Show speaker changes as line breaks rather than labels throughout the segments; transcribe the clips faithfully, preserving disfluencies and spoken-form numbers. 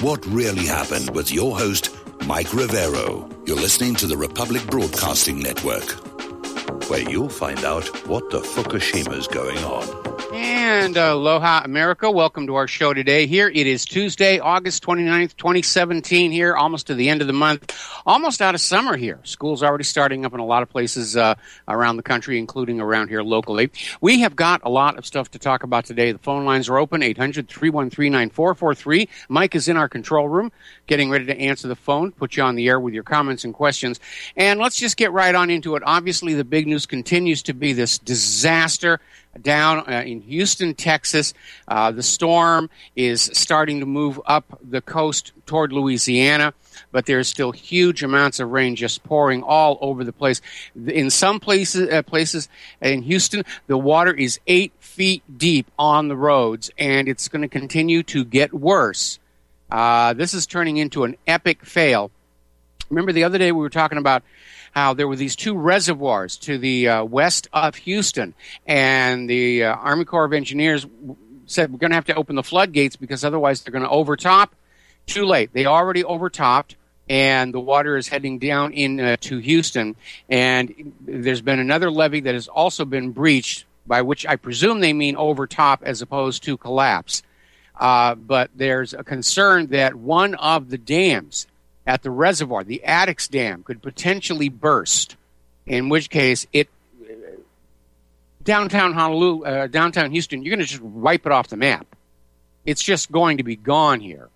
what really happened with your host, Mike Rivero. You're listening to the Republic Broadcasting Network, where you'll find out what the Fukushima's going on.
And uh, aloha, America. Welcome to our show today. Here it is Tuesday, August twenty-ninth, twenty seventeen here, almost to the end of the month. Almost out of summer here. School's already starting up in a lot of places uh, around the country, including around here locally. We have got a lot of stuff to talk about today. The phone lines are open, eight hundred, three one three, nine four four three. Mike is in our control room, getting ready to answer the phone, put you on the air with your comments and questions. And let's just get right on into it. Obviously, the big news continues to be this disaster down uh, in Houston, Texas. Uh, the storm is starting to move up the coast toward Louisiana, but there's still huge amounts of rain just pouring all over the place. In some places, uh, places in Houston, the water is eight feet deep on the roads, and it's going to continue to get worse. Uh, this is turning into an epic fail. Remember the other day we were talking about how there were these two reservoirs to the uh, west of Houston, and the uh, Army Corps of Engineers said we're going to have to open the floodgates because otherwise they're going to overtop. Too late. They already overtopped, and the water is heading down into uh, Houston, and there's been another levee that has also been breached, by which I presume they mean overtop as opposed to collapse. Uh, but there's a concern that one of the dams at the reservoir, the Addicks Dam, could potentially burst, in which case it downtown Honolulu, uh, downtown Houston, you're going to just wipe it off the map. It's just going to be gone here,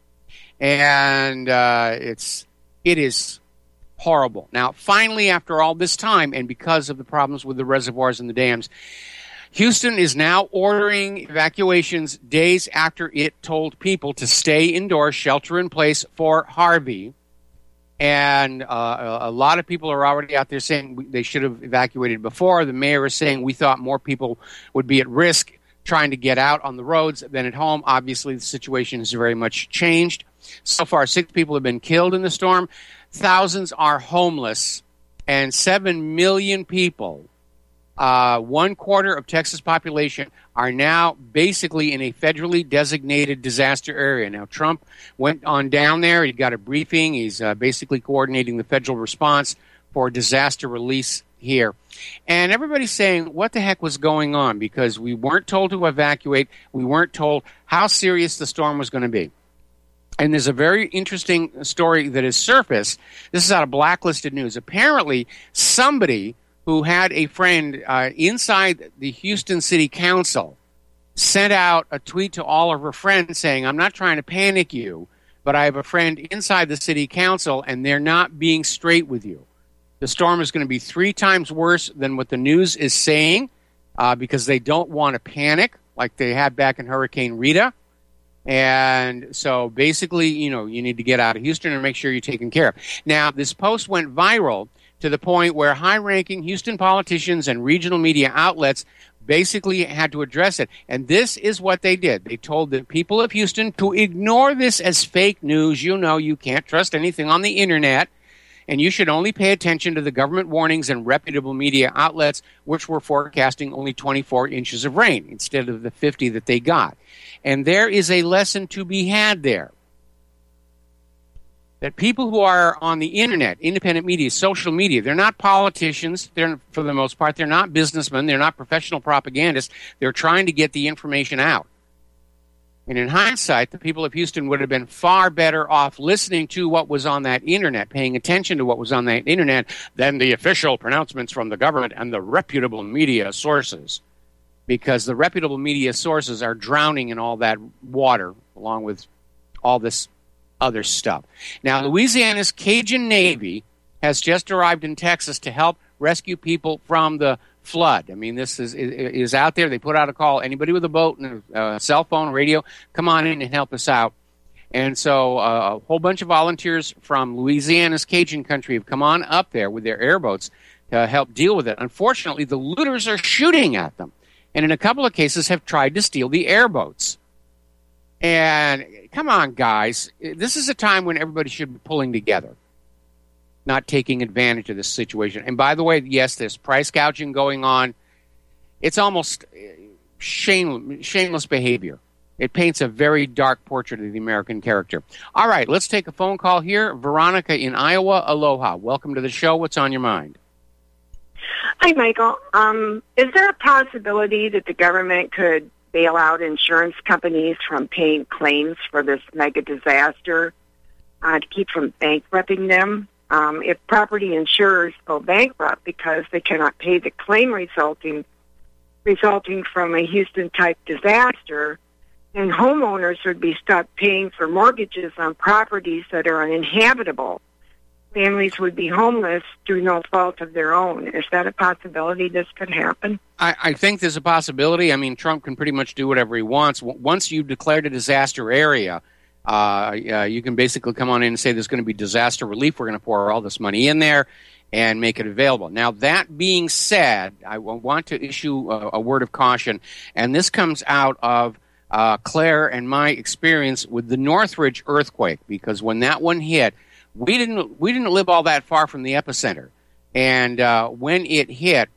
and uh, it's it is horrible. Now, finally, after all this time, and because of the problems with the reservoirs and the dams, Houston is now ordering evacuations days after it told people to stay indoors, shelter in place for Harvey. And uh, a lot of people are already out there saying they should have evacuated before. The mayor is saying we thought more people would be at risk trying to get out on the roads than at home. Obviously, the situation has very much changed. So far, six people have been killed in the storm. Thousands are homeless, and seven million people, uh, one quarter of Texas population, are now basically in a federally designated disaster area. Now, Trump went on down there. He got a briefing. He's uh, basically coordinating the federal response for disaster release here. And everybody's saying, what the heck was going on? Because we weren't told to evacuate. We weren't told how serious the storm was going to be. And there's a very interesting story that has surfaced. This is out of Blacklisted News. Apparently, somebody who had a friend uh, inside the Houston City Council sent out a tweet to all of her friends saying, I'm not trying to panic you, but I have a friend inside the City Council, and they're not being straight with you. The storm is going to be three times worse than what the news is saying uh, because they don't want to panic like they had back in Hurricane Rita. And so basically, you know, you need to get out of Houston and make sure you're taken care of. Now, this post went viral to the point where high-ranking Houston politicians and regional media outlets basically had to address it. And this is what they did. They told the people of Houston to ignore this as fake news. You know you can't trust anything on the Internet, and you should only pay attention to the government warnings and reputable media outlets, which were forecasting only twenty-four inches of rain instead of the fifty that they got. And there is a lesson to be had there. That people who are on the Internet, independent media, social media, they're not politicians. They're, for the most part, they're not businessmen. They're not professional propagandists. They're trying to get the information out. And in hindsight, the people of Houston would have been far better off listening to what was on that Internet, paying attention to what was on that Internet, than the official pronouncements from the government and the reputable media sources. Because the reputable media sources are drowning in all that water, along with all this other stuff. Now, Louisiana's Cajun Navy has just arrived in Texas to help rescue people from the flood. I mean, this is is out there. They put out a call. Anybody with a boat and a uh, cell phone, radio, come on in and help us out. And so uh, a whole bunch of volunteers from Louisiana's Cajun country have come on up there with their airboats to help deal with it. Unfortunately, the looters are shooting at them, and in a couple of cases have tried to steal the airboats. And come on, guys. This is a time when everybody should be pulling together, not taking advantage of this situation. And by the way, yes, there's price gouging going on. It's almost shame, shameless behavior It paints a very dark portrait of the American character. All right, let's take a phone call here. Veronica in Iowa, aloha. Welcome to the show. What's on your mind?
Hi, Michael. Um, is there a possibility that the government could bail out insurance companies from paying claims for this mega disaster uh, to keep from bankrupting them? Um, if property insurers go bankrupt because they cannot pay the claim resulting resulting from a Houston-type disaster, and homeowners would be stuck paying for mortgages on properties that are uninhabitable. Families would be homeless through no fault of their own. Is that a possibility this could happen?
I, I think there's a possibility. I mean, Trump can pretty much do whatever he wants. Once you've declared a disaster area, uh, uh, you can basically come on in and say there's going to be disaster relief. We're going to pour all this money in there and make it available. Now, that being said, I want to issue a, a word of caution, and this comes out of Uh, Claire and my experience with the Northridge earthquake, because when that one hit, we didn't we didn't live all that far from the epicenter, and uh, when it hit,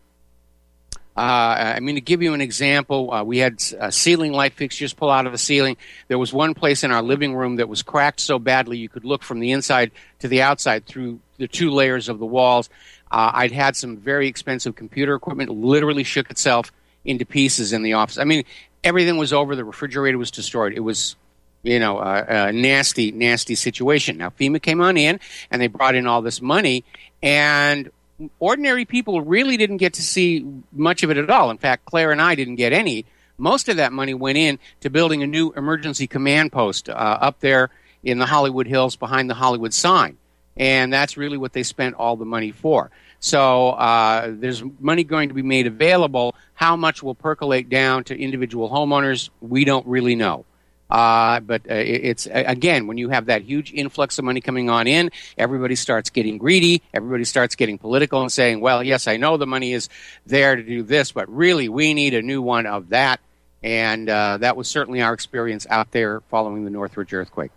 uh, I mean, to give you an example, uh, we had uh, ceiling light fixtures pull out of the ceiling. There was one place in our living room that was cracked so badly you could look from the inside to the outside through the two layers of the walls. Uh, I'd had some very expensive computer equipment literally shook itself into pieces in the office. I mean, everything was over. The refrigerator was destroyed. It was, you know, a, a nasty, nasty situation. Now, FEMA came on in, and they brought in all this money, and ordinary people really didn't get to see much of it at all. In fact, Claire and I didn't get any. Most of that money went in to building a new emergency command post uh, up there in the Hollywood Hills behind the Hollywood sign, and that's really what they spent all the money for. So uh, there's money going to be made available. How much will percolate down to individual homeowners, we don't really know. Uh, but uh, it's, again, when you have that huge influx of money coming on in, everybody starts getting greedy. Everybody starts getting political and saying, well, yes, I know the money is there to do this, but really we need a new one of that. And uh, that was certainly our experience out there following the Northridge earthquake.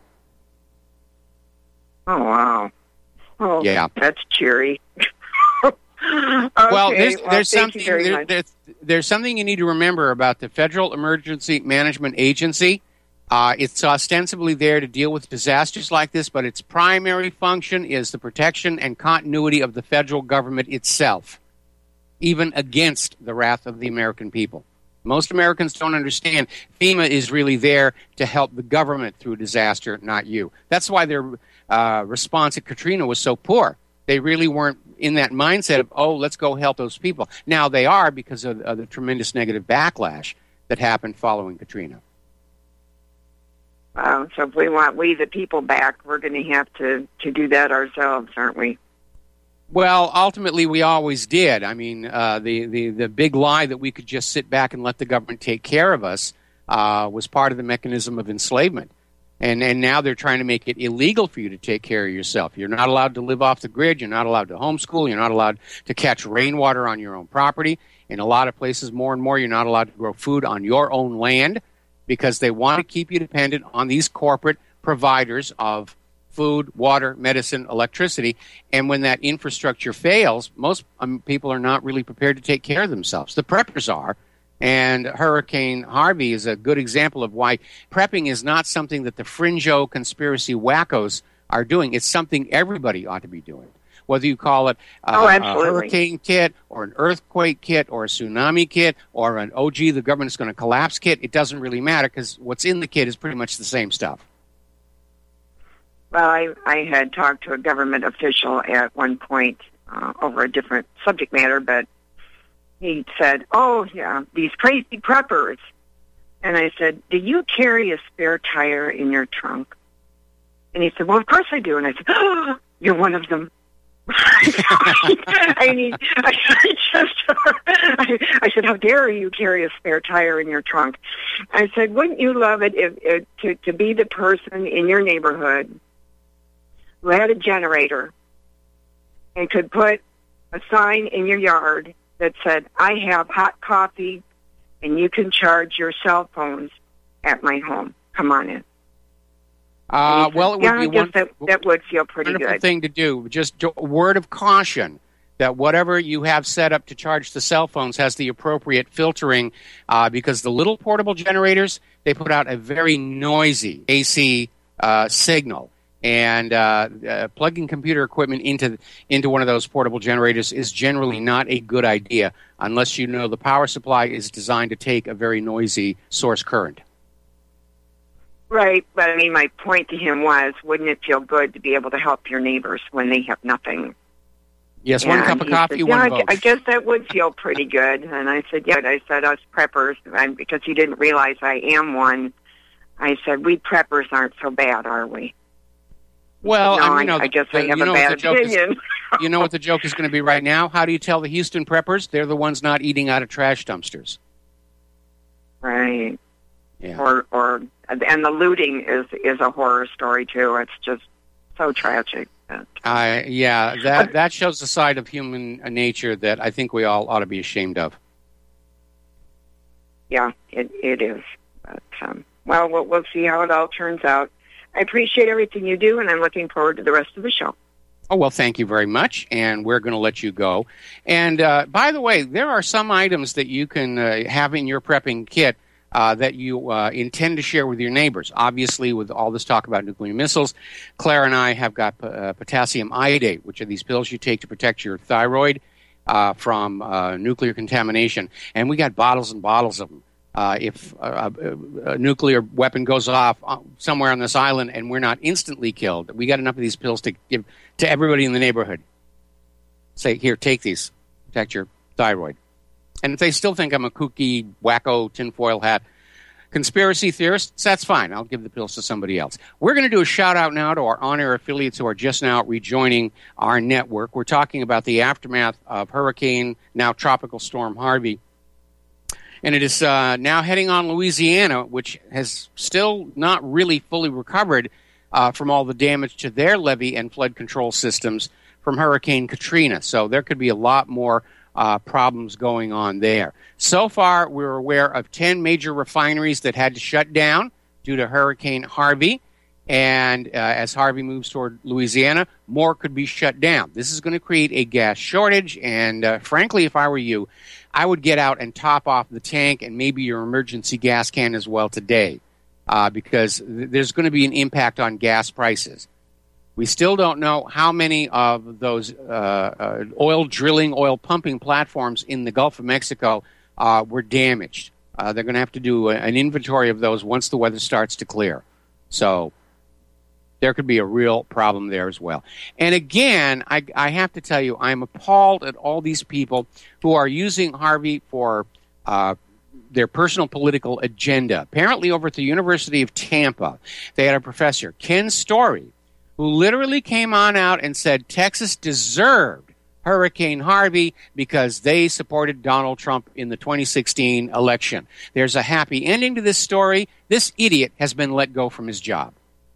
Oh, wow. Oh,
yeah.
That's cheery.
Okay, well, there's, well, there's something there, there's, there's something you need to remember about the Federal Emergency Management Agency. Uh, it's ostensibly there to deal with disasters like this, but its primary function is the protection and continuity of the federal government itself, even against the wrath of the American people. Most Americans don't understand FEMA is really there to help the government through disaster, not you. That's why their uh, response at Katrina was so poor. They really weren't in that mindset of, oh, let's go help those people. Now they are because of, of the tremendous negative backlash that happened following Katrina.
Wow. So if we want we the people back, we're going to have to, to do that ourselves, aren't we?
Well, ultimately, we always did. I mean, uh, the, the, the big lie that we could just sit back and let the government take care of us uh, was part of the mechanism of enslavement. And and now they're trying to make it illegal for you to take care of yourself. You're not allowed to live off the grid. You're not allowed to homeschool. You're not allowed to catch rainwater on your own property. In a lot of places, more and more, you're not allowed to grow food on your own land because they want to keep you dependent on these corporate providers of food, water, medicine, electricity. And when that infrastructure fails, most um, people are not really prepared to take care of themselves. The preppers are. And Hurricane Harvey is a good example of why prepping is not something that the fringo conspiracy wackos are doing. It's something everybody ought to be doing. Whether you call it uh,
oh,
a hurricane kit or an earthquake kit or a tsunami kit or an, oh, gee, the government's going to collapse kit, it doesn't really matter because what's in the kit is pretty much the same stuff.
Well, I, I had talked to a government official at one point uh, over a different subject matter, but he said, oh, yeah, these crazy preppers. And I said, do you carry a spare tire in your trunk? And he said, well, of course I do. And I said, oh, you're one of them. I mean, I, I just, I, I said, how dare you carry a spare tire in your trunk? I said, wouldn't you love it if, if to, to be the person in your neighborhood who had a generator and could put a sign in your yard that said, I have hot coffee and you can charge your cell phones at my home. Come on in.
Uh,
said,
well, it would
yeah,
be
I guess
one
that, that would feel pretty
wonderful
good.
thing to do. Just a word of caution. that whatever you have set up to charge the cell phones has the appropriate filtering, uh, because the little portable generators, they put out a very noisy A C uh, signal. And uh, uh, plugging computer equipment into into one of those portable generators is generally not a good idea unless you know the power supply is designed to take a very noisy source current.
Right, but I mean, my point to him was, wouldn't it feel good to be able to help your neighbors when they have nothing?
Yes, one
And
cup of
he
coffee,
said,
one
yeah,
vote.
I guess that would feel pretty good. And I said, yeah. I said, us preppers, and because he didn't realize I am one, I said, we preppers aren't so bad, are we?
Well,
no,
I, mean,
I,
no,
I guess
the,
I have
you know
a bad
what the joke
opinion.
Is, you know what the joke is going to be right now? How do you tell the Houston preppers? They're the ones not eating out of trash dumpsters.
Right.
Yeah.
Or, or, and the looting is is a horror story too. It's just so tragic.
Uh, yeah, that that shows a side of human nature that I think we all ought to be ashamed of.
Yeah, it it is. But um, well, well, we'll see how it all turns out. I appreciate everything you do, and I'm looking forward to the rest of the show.
Oh, well, thank you very much, and we're going to let you go. And uh, by the way, there are some items that you can uh, have in your prepping kit Uh, that you uh, intend to share with your neighbors. Obviously, with all this talk about nuclear missiles, Claire and I have got uh, potassium iodate, which are these pills you take to protect your thyroid uh, from uh, nuclear contamination. And we got bottles and bottles of them. Uh, if a, a, a nuclear weapon goes off somewhere on this island and we're not instantly killed, we got enough of these pills to give to everybody in the neighborhood. Say, here, take these. Protect your thyroid. And if they still think I'm a kooky, wacko, tinfoil hat conspiracy theorist, that's fine. I'll give the pills to somebody else. We're going to do a shout-out now to our on-air affiliates who are just now rejoining our network. We're talking about the aftermath of Hurricane, now Tropical Storm Harvey. And it is uh, now heading on Louisiana, which has still not really fully recovered uh, from all the damage to their levee and flood control systems from Hurricane Katrina. So there could be a lot more Uh, problems going on there. So far, we're aware of ten major refineries that had to shut down due to Hurricane Harvey. And uh, as Harvey moves toward Louisiana, more could be shut down. This is going to create a gas shortage. And uh, frankly, if I were you, I would get out and top off the tank and maybe your emergency gas can as well today, uh, because th- there's going to be an impact on gas prices. We still don't know how many of those uh, uh, oil drilling, oil pumping platforms in the Gulf of Mexico uh, were damaged. Uh, they're going to have to do a, an inventory of those once the weather starts to clear. So there could be a real problem there as well. And again, I, I have to tell you, I'm appalled at all these people who are using Harvey for uh, their personal political agenda. Apparently over at the University of Tampa, they had a professor, Ken Story, who literally came on out and said Texas deserved Hurricane Harvey because they supported Donald Trump in the twenty sixteen election. There's a happy ending to this story. This idiot has been let go from his job.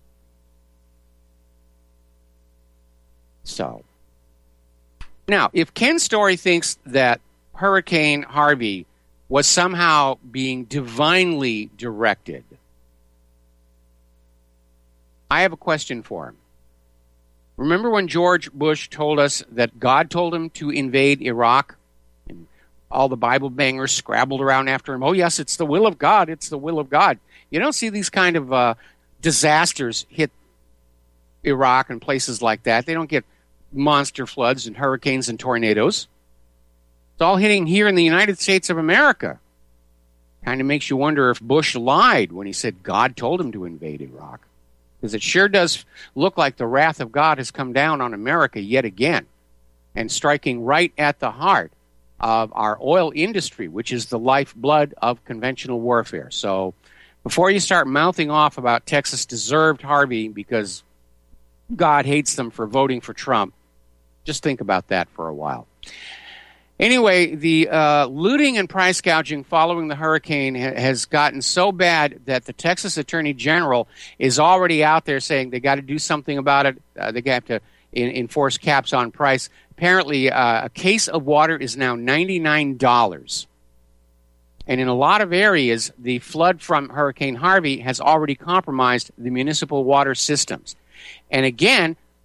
So, now, if Ken Story thinks that Hurricane Harvey was somehow being divinely directed, I have a question for him. Remember when George Bush told us that God told him to invade Iraq? And all the Bible bangers scrabbled around after him. Oh, yes, it's the will of God. It's the will of God. You don't see these kind of uh, disasters hit Iraq and places like that. They don't get monster floods and hurricanes and tornadoes. It's all hitting here in the United States of America. Kind of makes you wonder if Bush lied when he said God told him to invade Iraq. Because it sure does look like the wrath of God has come down on America yet again, and striking right at the heart of our oil industry, which is the lifeblood of conventional warfare. So before you start mouthing off about Texas deserved Harvey because God hates them for voting for Trump, just think about that for a while. Anyway, the uh, looting and price gouging following the hurricane ha- has gotten so bad that the Texas Attorney General is already out there saying they got to do something about it. Uh, they have to in- enforce caps on price. Apparently, uh, a case of water is now ninety-nine dollars. And in a lot of areas, the flood from Hurricane Harvey has already compromised the municipal water systems. And again,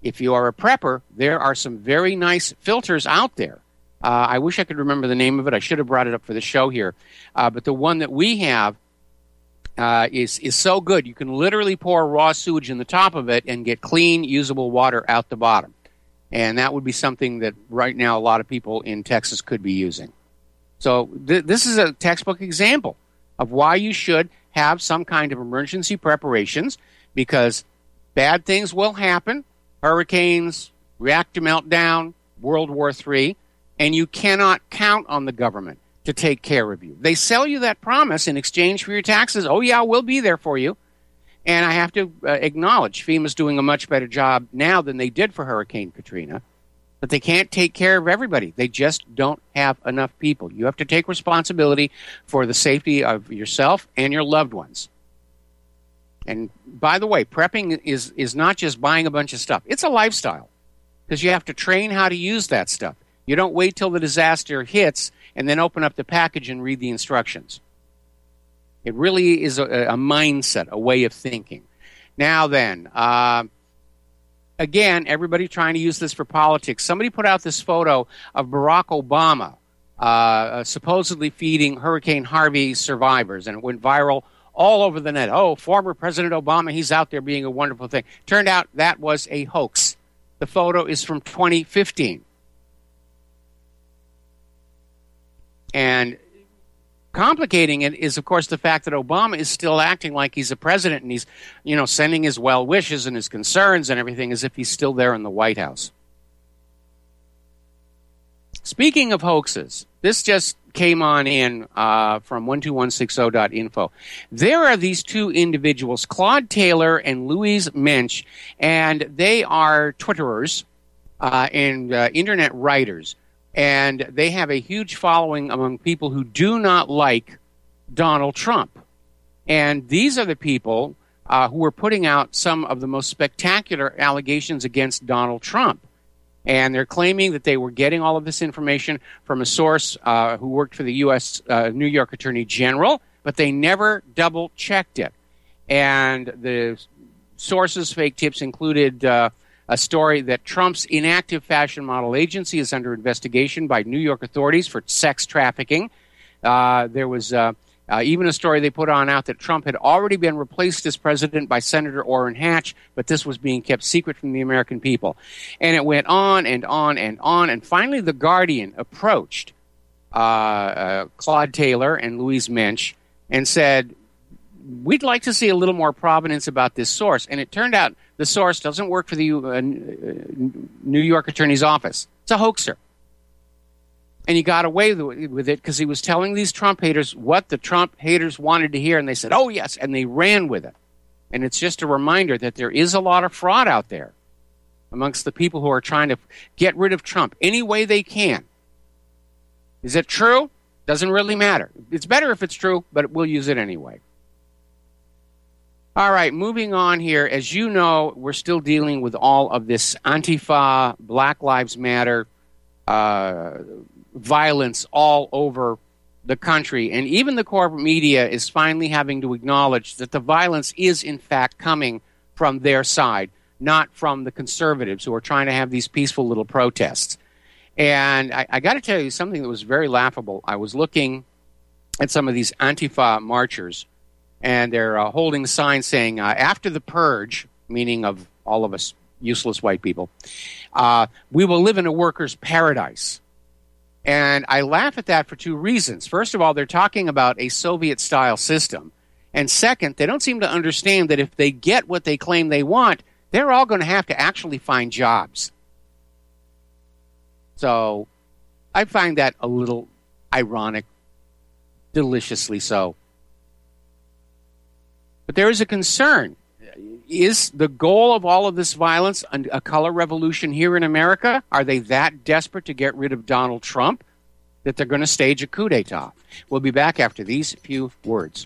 if you are a prepper, there are some very nice filters out there. Uh, I wish I could remember the name of it. I should have brought it up for the show here. Uh, but the one that we have uh, is is so good. You can literally pour raw sewage in the top of it and get clean, usable water out the bottom. And that would be something that right now a lot of people in Texas could be using. So th- this is a textbook example of why you should have some kind of emergency preparations, because bad things will happen. Hurricanes, reactor meltdown, World War Three. And you cannot count on the government to take care of you. They sell you that promise in exchange for your taxes. Oh, yeah, we'll be there for you. And I have to uh, acknowledge FEMA's doing a much better job now than they did for Hurricane Katrina. But they can't take care of everybody. They just don't have enough people. You have to take responsibility for the safety of yourself and your loved ones. And by the way, prepping is, is not just buying a bunch of stuff. It's a lifestyle, because you have to train how to use that stuff. You don't wait till the disaster hits and then open up the package and read the instructions. It really is a, a mindset, a way of thinking. Now then, uh, again, everybody trying to use this for politics. Somebody put out this photo of Barack Obama uh, supposedly feeding Hurricane Harvey survivors, and it went viral all over the net. Oh, former President Obama, he's out there being a wonderful thing. Turned out that was a hoax. The photo is from twenty fifteen. And complicating it is, of course, the fact that Obama is still acting like he's a president, and he's, you know, sending his well wishes and his concerns and everything as if he's still there in the White House. Speaking of hoaxes, this just came on in uh, from one two one six zero dot info. There are these two individuals, Claude Taylor and Louise Mensch, and they are Twitterers uh, and uh, internet writers. And they have a huge following among people who do not like Donald Trump. And these are the people uh, who are putting out some of the most spectacular allegations against Donald Trump. And they're claiming that they were getting all of this information from a source uh, who worked for the U S Uh, New York Attorney General, but they never double-checked it. And the sources' fake tips included Uh, a story that Trump's inactive fashion model agency is under investigation by New York authorities for sex trafficking. Uh, there was uh, uh, even a story they put on out that Trump had already been replaced as president by Senator Orrin Hatch, but this was being kept secret from the American people. And it went on and on and on. And finally, The Guardian approached uh, uh, Claude Taylor and Louise Mensch and said, we'd like to see a little more provenance about this source. And it turned out the source doesn't work for the uh, New York Attorney's Office. It's a hoaxer. And he got away with it because he was telling these Trump haters what the Trump haters wanted to hear. And they said, oh, yes. And they ran with it. And it's just a reminder that there is a lot of fraud out there amongst the people who are trying to get rid of Trump any way they can. Is it true? Doesn't really matter. It's better if it's true, but we'll use it anyway. All right, moving on here. As you know, we're still dealing with all of this Antifa, Black Lives Matter, uh, violence all over the country. And even the corporate media is finally having to acknowledge that the violence is, in fact, coming from their side, not from the conservatives who are trying to have these peaceful little protests. And I, I got to tell you something that was very laughable. I was looking at some of these Antifa marchers, and they're uh, holding signs saying, uh, after the purge, meaning of all of us useless white people, uh, we will live in a worker's paradise. And I laugh at that for two reasons. First of all, they're talking about a Soviet-style system. And second, they don't seem to understand that if they get what they claim they want, they're all going to have to actually find jobs. So I find that a little ironic, deliciously so. But there is a concern. Is the goal of all of this violence a color revolution here in America? Are they that desperate to get rid of Donald Trump that they're going to stage a coup d'etat? We'll be back after these few words.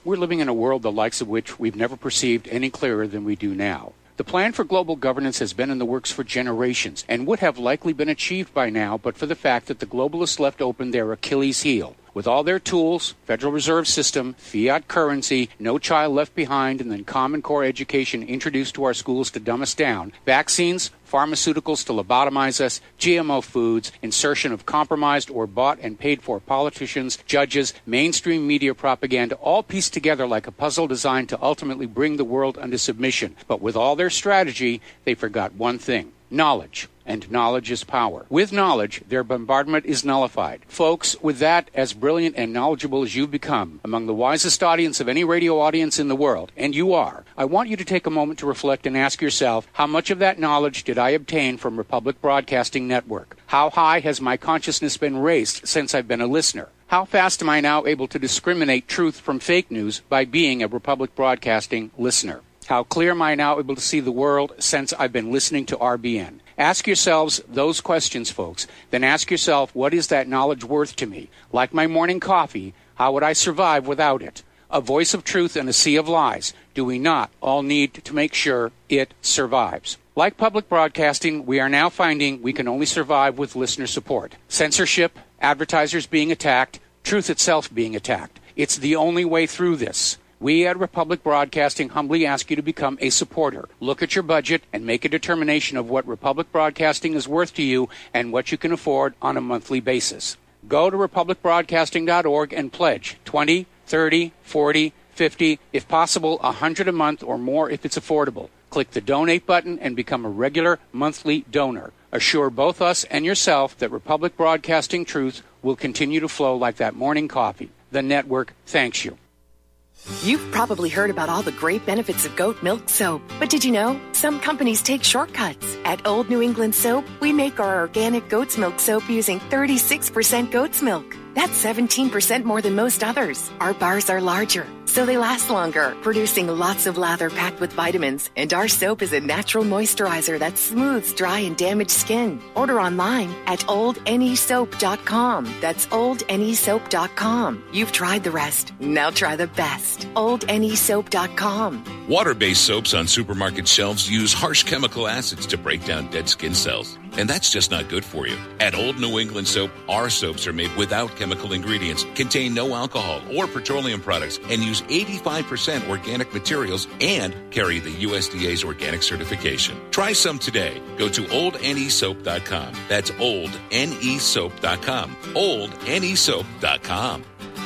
we're living in a world the likes of which we've never perceived any clearer than we do now. The plan for global governance has been in the works for generations and would have likely been achieved by now but for the fact that the globalists left open their Achilles heel. With all their tools, Federal Reserve System, fiat currency, no child left behind, and then Common Core education introduced to our schools to dumb us down, vaccines, pharmaceuticals to lobotomize us, G M O foods, insertion of compromised or bought and paid for politicians, judges, mainstream media propaganda, all pieced together like a puzzle designed to ultimately bring the world under submission. But with all their strategy, they forgot one thing: knowledge. And knowledge is power. With knowledge, their bombardment is nullified. Folks, with that, as brilliant and knowledgeable as you've become, among the wisest audience of any radio audience in the world, and you are, I want you to take a moment to reflect and ask yourself, how much of that knowledge did I obtain from Republic Broadcasting Network? How high has my consciousness been raised since I've been a listener? How fast am I now able to discriminate truth from fake news by being a Republic Broadcasting listener? How clear am I now able to see the world since I've been listening to R B N? Ask yourselves those questions, folks. Then ask yourself, what is that knowledge worth to me? Like my morning coffee, how would I survive without it? A voice of truth in a sea of lies. Do we not all need to make sure it survives? Like public broadcasting, we are now finding we can only survive with listener support. Censorship, advertisers being attacked, truth itself being attacked. It's the only way through this. We at Republic Broadcasting humbly ask you to become a supporter. Look at your budget and make a determination of what Republic Broadcasting is worth to you and what you can afford on a monthly basis. Go to republic broadcasting dot org and pledge twenty, thirty, forty, fifty, if possible one hundred a month or more if it's affordable. Click the donate button and become a regular monthly donor. Assure both us and yourself that Republic Broadcasting truth will continue to flow like that morning coffee. The network thanks you.
You've probably heard about all the great benefits of goat milk soap. But did you know? Some companies take shortcuts. At Old New England Soap, we make our organic goat's milk soap using thirty-six percent goat's milk. That's seventeen percent more than most others. Our bars are larger, so they last longer, producing lots of lather packed with vitamins. And our soap is a natural moisturizer that smooths dry and damaged skin. Order online at old n e soap dot com. That's old n e soap dot com. You've tried the rest. Now try the best. old n e soap dot com.
Water-based soaps on supermarket shelves use harsh chemical acids to break down dead skin cells. And that's just not good for you. At Old New England Soap, our soaps are made without chemical ingredients, contain no alcohol or petroleum products, and use eighty-five percent organic materials and carry the U S D A's organic certification. Try some today. Go to old n e soap dot com. That's old n e soap dot com. old n e soap dot com.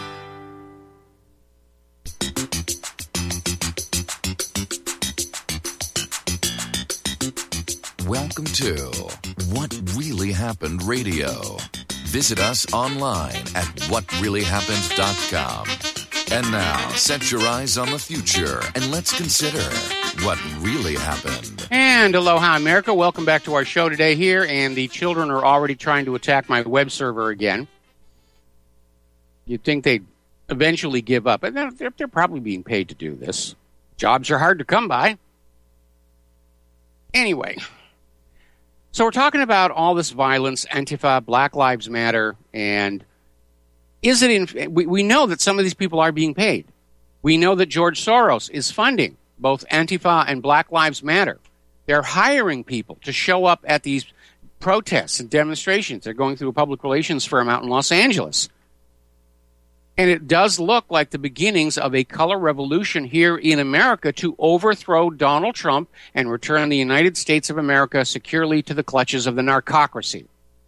Welcome to What Really Happened Radio. Visit us online at what really happened dot com. And now, set your eyes on the future and let's consider what really happened.
And aloha, America. Welcome back to our show today here. And the children are already trying to attack my web server again. You'd think they'd eventually give up. And they're, they're probably being paid to do this. Jobs are hard to come by. Anyway. So we're talking about all this violence, Antifa, Black Lives Matter, and is it in, we, we know that some of these people are being paid. We know that George Soros is funding both Antifa and Black Lives Matter. They're hiring people to show up at these protests and demonstrations. They're going through a public relations firm out in Los Angeles. And it does look like the beginnings of a color revolution here in America to overthrow Donald Trump and return the United States of America securely to the clutches of the narcocracy.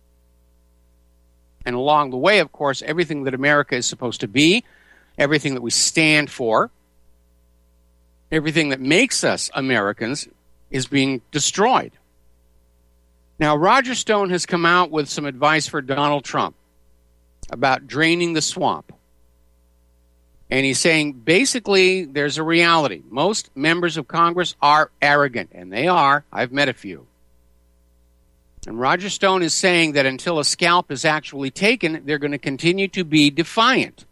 And along the way, of course, everything that America is supposed to be, everything that we stand for, everything that makes us Americans is being destroyed. Now, Roger Stone has come out with some advice for Donald Trump about draining the swamp. And he's saying, basically, there's a reality. Most members of Congress are arrogant, and they are. I've met a few. And Roger Stone is saying that until a scalp is actually taken, they're going to continue to be defiant.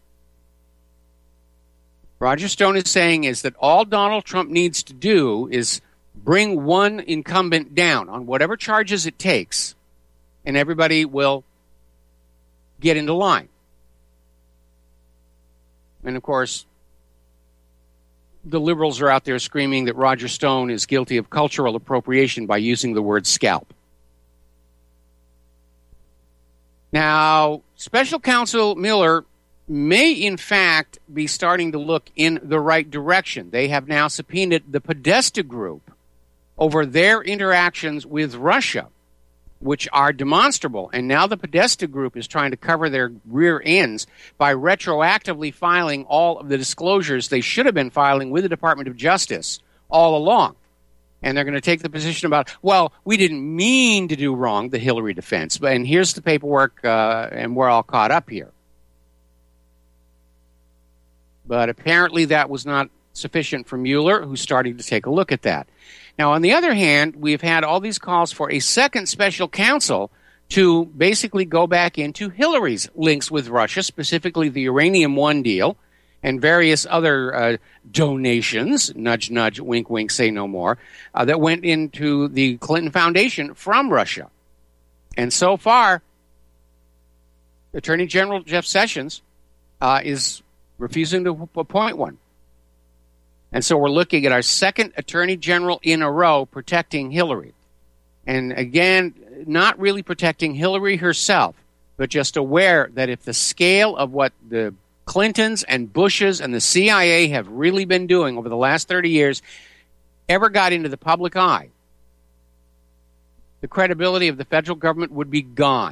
Roger Stone is saying is that all Donald Trump needs to do is bring one incumbent down on whatever charges it takes, and everybody will get into line. And, of course, the liberals are out there screaming that Roger Stone is guilty of cultural appropriation by using the word scalp. Now, Special Counsel Miller may, in fact, be starting to look in the right direction. They have now subpoenaed the Podesta Group over their interactions with Russia, which are demonstrable. And now the Podesta Group is trying to cover their rear ends by retroactively filing all of the disclosures they should have been filing with the Department of Justice all along. And they're going to take the position about, well, we didn't mean to do wrong, the Hillary defense. But and here's the paperwork, uh, and we're all caught up here. But apparently that was not sufficient for Mueller, who's starting to take a look at that. Now, on the other hand, we've had all these calls for a second special counsel to basically go back into Hillary's links with Russia, specifically the Uranium One deal and various other uh, donations, nudge, nudge, wink, wink, say no more, uh, that went into the Clinton Foundation from Russia. And so far, Attorney General Jeff Sessions uh, is refusing to appoint one. And so we're looking at our second Attorney General in a row protecting Hillary. And again, not really protecting Hillary herself, but just aware that if the scale of what the Clintons and Bushes and the C I A have really been doing over the last thirty years ever got into the public eye, the credibility of the federal government would be gone.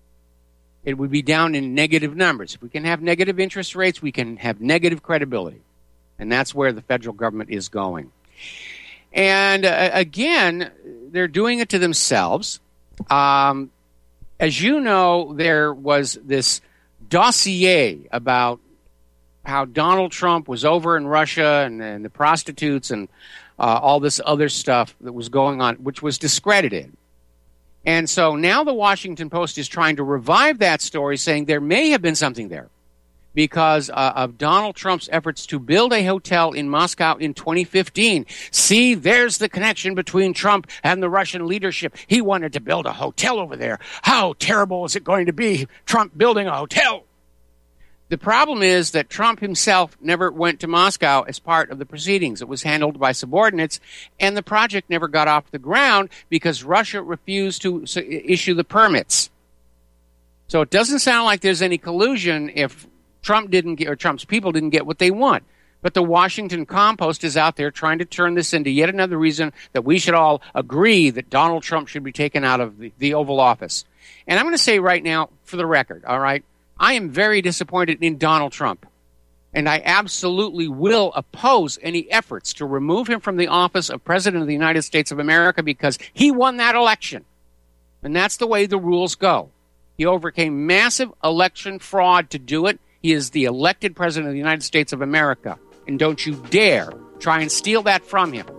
It would be down in negative numbers. If we can have negative interest rates, we can have negative credibility. And that's where the federal government is going. And uh, again, they're doing it to themselves. Um, as you know, there was this dossier about how Donald Trump was over in Russia and, and the prostitutes and uh, all this other stuff that was going on, which was discredited. And so now the Washington Post is trying to revive that story, saying there may have been something there because uh, of Donald Trump's efforts to build a hotel in Moscow in twenty fifteen. See, there's the connection between Trump and the Russian leadership. He wanted to build a hotel over there. How terrible is it going to be, Trump building a hotel? The problem is that Trump himself never went to Moscow as part of the proceedings. It was handled by subordinates, and the project never got off the ground because Russia refused to issue the permits. So it doesn't sound like there's any collusion if Trump didn't get, or Trump's people didn't get what they want. But the Washington Compost is out there trying to turn this into yet another reason that we should all agree that Donald Trump should be taken out of the, the Oval Office. And I'm going to say right now, for the record, all right, I am very disappointed in Donald Trump, and I absolutely will oppose any efforts to remove him from the office of President of the United States of America because he won that election, and that's the way the rules go. He overcame massive election fraud to do it. He is the elected President of the United States of America, and don't you dare try and steal that from him.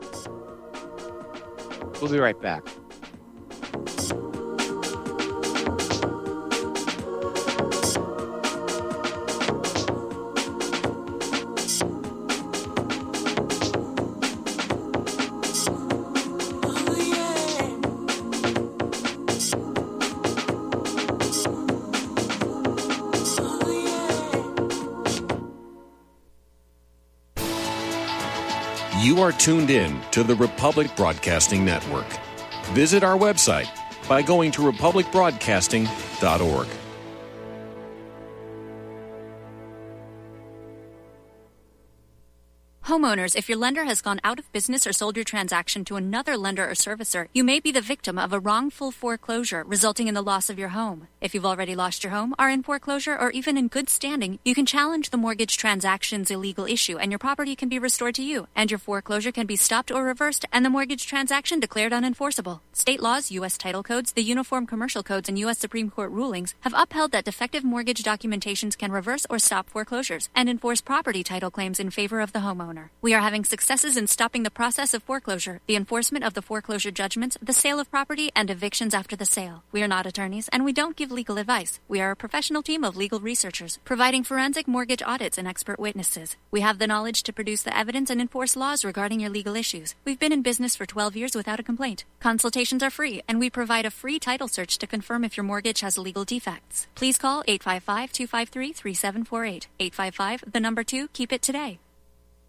We'll be right back.
You are tuned in to the Republic Broadcasting Network. Visit our website by going to republic broadcasting dot org.
Homeowners, if your lender has gone out of business or sold your transaction to another lender or servicer, you may be the victim of a wrongful foreclosure resulting in the loss of your home. If you've already lost your home, are in foreclosure, or even in good standing, you can challenge the mortgage transaction's illegal issue and your property can be restored to you, and your foreclosure can be stopped or reversed and the mortgage transaction declared unenforceable. State laws, U S title codes, the Uniform Commercial Codes, and U S Supreme Court rulings have upheld that defective mortgage documentations can reverse or stop foreclosures and enforce property title claims in favor of the homeowner. We are having successes in stopping the process of foreclosure, the enforcement of the foreclosure judgments, the sale of property, and evictions after the sale. We are not attorneys, and we don't give legal advice. We are a professional team of legal researchers, providing forensic mortgage audits and expert witnesses. We have the knowledge to produce the evidence and enforce laws regarding your legal issues. We've been in business for twelve years without a complaint. Consultations are free, and we provide a free title search to confirm if your mortgage has legal defects. Please call eight five five, two five three, three seven four eight. eight five five, the number two, keep it today.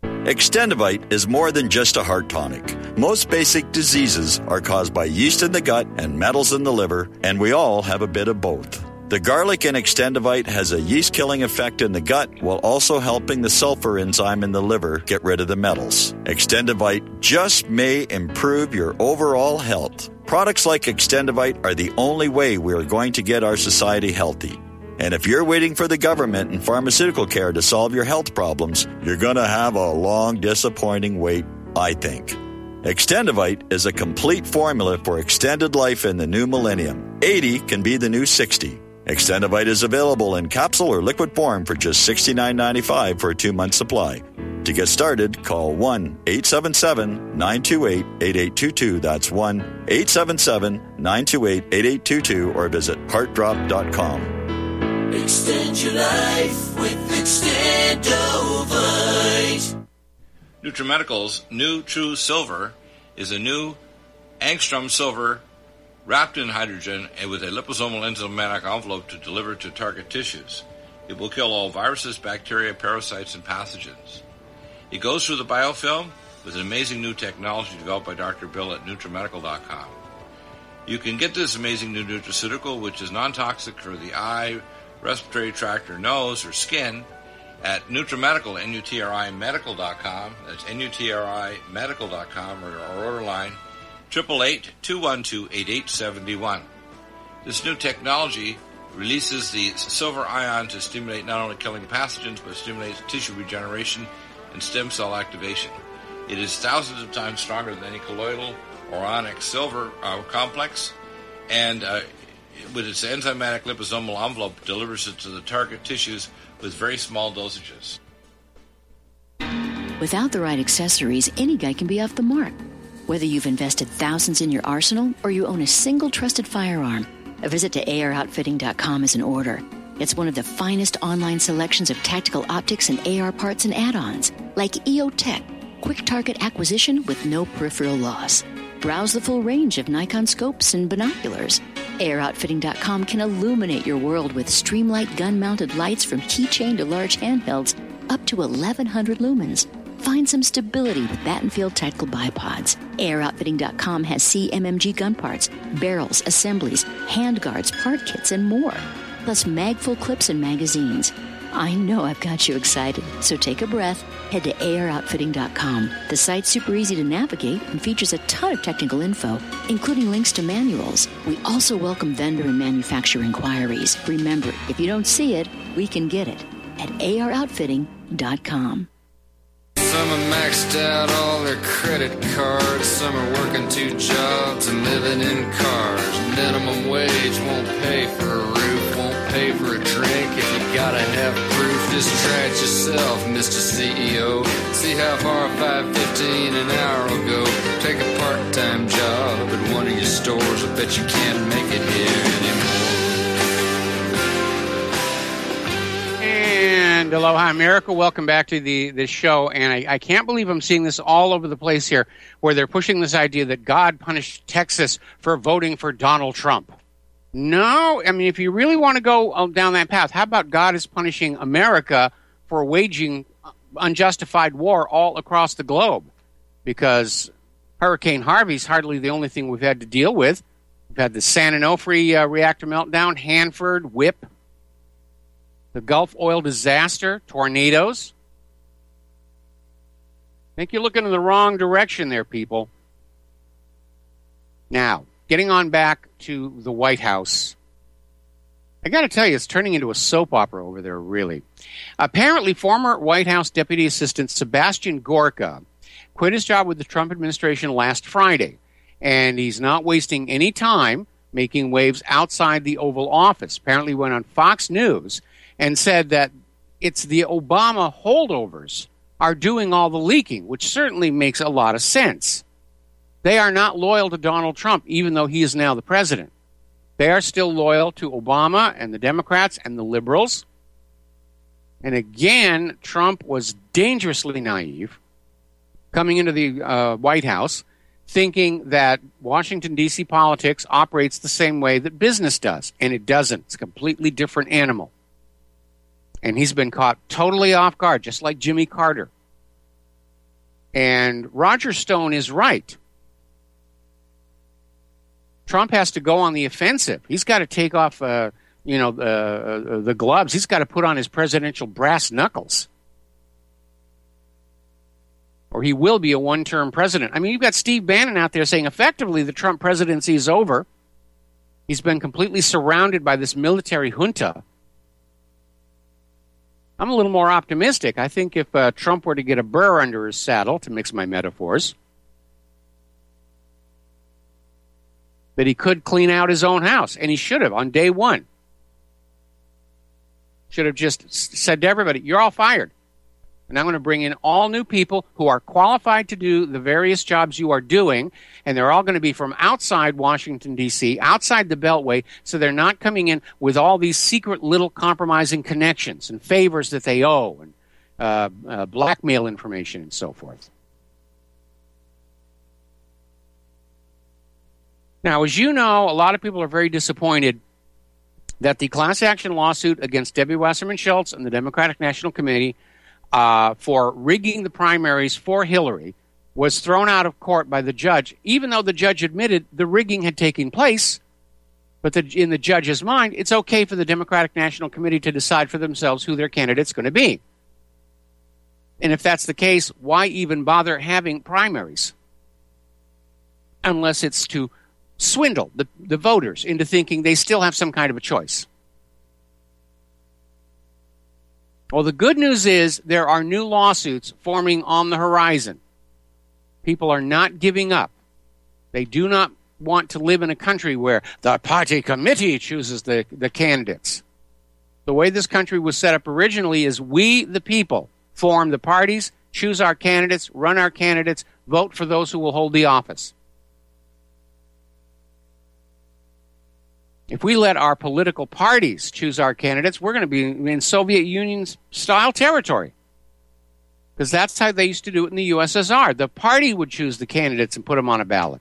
Extendivite is more than just a heart tonic. Most basic diseases are caused by yeast in the gut and metals in the liver, and we all have a bit of both. The garlic in Extendivite has a yeast-killing effect in the gut while also helping the sulfur enzyme in the liver get rid of the metals. Extendivite just may improve your overall health. Products like Extendivite are the only way we are going to get our society healthy. And if you're waiting for the government and pharmaceutical care to solve your health problems, you're going to have a long, disappointing wait, I think. Extendivite is a complete formula for extended life in the new millennium. eighty can be the new sixty. Extendivite is available in capsule or liquid form for just sixty-nine ninety-five for a two-month supply. To get started, call one eight seven seven, nine two eight, eight eight two two. That's one eight seven seven, nine two eight, eight eight two two or visit heart drop dot com.
Extend your life with Extendovite.
NutriMedical's new True Silver is a new angstrom silver wrapped in hydrogen and with a liposomal enzymatic envelope to deliver to target tissues. It will kill all viruses, bacteria, parasites, and pathogens. It goes through the biofilm with an amazing new technology developed by Doctor Bill at NutriMedical dot com. You can get this amazing new nutraceutical, which is non-toxic for the eye, respiratory tract, or nose, or skin, at NutriMedical, N U T R I Medical dot com. That's N U T R I Medical dot com, or our order line, eight eight eight, two one two, eight eight seven one. This new technology releases the silver ion to stimulate not only killing pathogens, but stimulates tissue regeneration and stem cell activation. It is thousands of times stronger than any colloidal or onyx silver uh, complex, and uh, with its enzymatic liposomal envelope, delivers it to the target tissues with very small dosages.
Without the right accessories, any guy can be off the mark. Whether you've invested thousands in your arsenal or you own a single trusted firearm, a visit to A R outfitting dot com is in order. It's one of the finest online selections of tactical optics and A R parts and add-ons, like E O Tech, quick target acquisition with no peripheral loss. Browse the full range of Nikon scopes and binoculars. A R outfitting dot com can illuminate your world with Streamlight gun-mounted lights from keychain to large handhelds up to eleven hundred lumens. Find some stability with Battenfield Tactical Bipods. A R outfitting dot com has C M M G gun parts, barrels, assemblies, handguards, part kits, and more. Plus mag-full clips and magazines. I know I've got you excited, so take a breath. Head to A R outfitting dot com. The site's super easy to navigate and features a ton of technical info, including links to manuals. We also welcome vendor and manufacturer inquiries. Remember, if you don't see it, we can get it at A R outfitting dot com.
Some are maxed out all their credit cards. Some are working two jobs and living in cars. Minimum wage won't pay for a roof, won't pay for a drink. If you gotta have proof, just try it yourself, Mister C E O. See how far five fifteen an hour will go. Take a part-time job at one of your stores. I bet you can't make it here anymore.
And aloha, America. Welcome back to the, the show. And I, I can't believe I'm seeing this all over the place here, where they're pushing this idea that God punished Texas for voting for Donald Trump. No, I mean, if you really want to go down that path, how about God is punishing America for waging unjustified war all across the globe? Because Hurricane Harvey's hardly the only thing we've had to deal with. We've had the San Onofre uh, reactor meltdown, Hanford, W I P, the Gulf oil disaster, tornadoes. I think you're looking in the wrong direction there, people. Now, getting on back to the White House. I got to tell you, it's turning into a soap opera over there, really. Apparently, former White House Deputy Assistant Sebastian Gorka quit his job with the Trump administration last Friday, and he's not wasting any time making waves outside the Oval Office. Apparently went on Fox News and said that it's the Obama holdovers are doing all the leaking, which certainly makes a lot of sense. They are not loyal to Donald Trump, even though he is now the president. They are still loyal to Obama and the Democrats and the liberals. And again, Trump was dangerously naive coming into the uh, White House, thinking that Washington, D C politics operates the same way that business does. And it doesn't. It's a completely different animal. And he's been caught totally off guard, just like Jimmy Carter. And Roger Stone is right. Trump has to go on the offensive. He's got to take off, uh, you know, the, uh, the gloves. He's got to put on his presidential brass knuckles. Or he will be a one-term president. I mean, you've got Steve Bannon out there saying effectively the Trump presidency is over. He's been completely surrounded by this military junta. I'm a little more optimistic. I think if uh, Trump were to get a burr under his saddle, to mix my metaphors, that he could clean out his own house. And he should have on day one. Should have just said to everybody, you're all fired. And I'm going to bring in all new people who are qualified to do the various jobs you are doing, and they're all going to be from outside Washington, D C, outside the Beltway, so they're not coming in with all these secret little compromising connections and favors that they owe, and uh, uh, blackmail information and so forth. Now, as you know, a lot of people are very disappointed that the class action lawsuit against Debbie Wasserman Schultz and the Democratic National Committee Uh, for rigging the primaries for Hillary was thrown out of court by the judge, even though the judge admitted the rigging had taken place. But the, in the judge's mind, it's okay for the Democratic National Committee to decide for themselves who their candidate's going to be. And if that's the case, why even bother having primaries? Unless it's to swindle the, the voters into thinking they still have some kind of a choice. Well, the good news is there are new lawsuits forming on the horizon. People are not giving up. They do not want to live in a country where the party committee chooses the, the candidates. The way this country was set up originally is we, the people, form the parties, choose our candidates, run our candidates, vote for those who will hold the office. If we let our political parties choose our candidates, we're going to be in Soviet Union-style territory. Because that's how they used to do it in the U S S R. The party would choose the candidates and put them on a ballot.